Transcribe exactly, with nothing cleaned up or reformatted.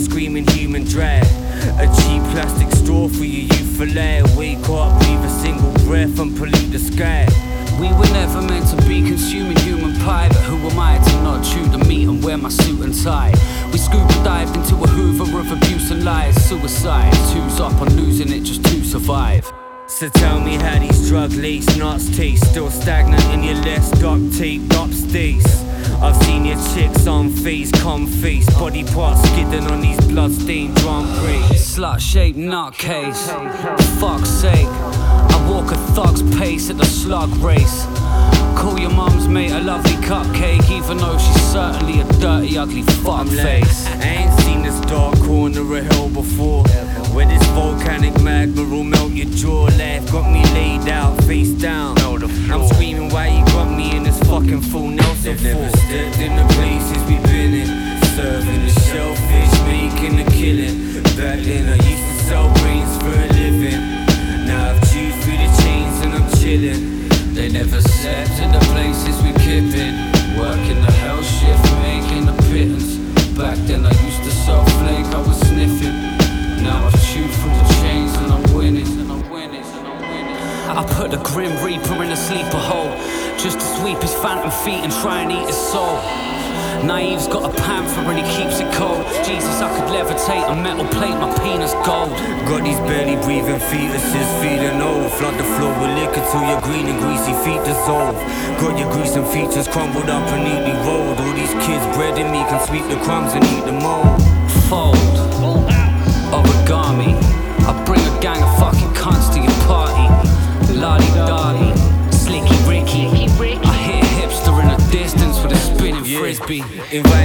screaming human drag. A cheap plastic straw for your youth fillet. Wake up, breathe a single breath and pollute the sky. We were never meant to be consuming human pie, but who am I to not chew the meat and wear my suit and tie? We scuba dived into a hoover of abuse and lies. Suicide, two's up on losing it just to survive. So tell me how these drug-laced nuts taste. Still stagnant in your less duct-taped up states. I've seen your chicks on face, come face. Body parts skidding on these blood-stained drum brakes. Slut-shaped nutcase, fuck's sake. I walk a thug's pace at the slug race. Call your mum's mate a lovely cupcake, even though she's certainly a dirty, ugly fuckface. Like, I ain't seen this dark corner of hell before, where this volcanic magma will melt your jaw. Life got me laid out, face down. I'm screaming why you got me in this fucking full Nelson. They've never stepped in the places we've been in, serving the shellfish, making a killing. Back then I used to sell brains for a living. Now I've chewed through the chains and I'm chilling. They never stepped in the places we kipping, working the hell shift, making a pittance. Back then I used to sell flake, I was sniffing. Now I've chewed through the chains and I'm winning, and I'm winning, and I'm winning. I put the Grim Reaper in a sleeper hole, just to sweep his phantom feet and try and eat his soul. Naive's got a panther and he keeps it cold. Jesus, I could levitate a metal plate, my penis gold. Got these barely breathing fetuses feeling old. Flood the floor with liquor till your green and greasy feet dissolve. Got your greasing features crumbled up and neatly rolled. All these kids bred in me can sweep the crumbs and eat the mold. Fold, origami, I bring a gang of fucking cunts to your party. Lolly-dolly, Slicky Ricky, I hear hipster in the distance with a spinning Yeah. frisbee. Invite